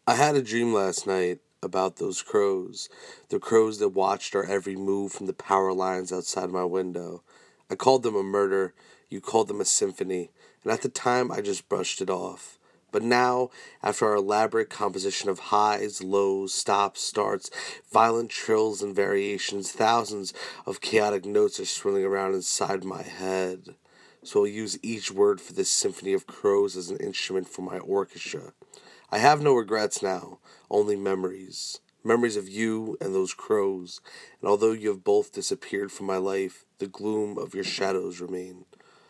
I had a dream last night about those crows, the crows that watched our every move from the power lines outside my window. I called them a murder, you called them a symphony, and at the time I just brushed it off. But now, after our elaborate composition of highs, lows, stops, starts, violent trills and variations, thousands of chaotic notes are swirling around inside my head. So I'll use each word for this symphony of crows as an instrument for my orchestra. I have no regrets now, only memories. Memories of you and those crows, and although you have both disappeared from my life, the gloom of your shadows remain.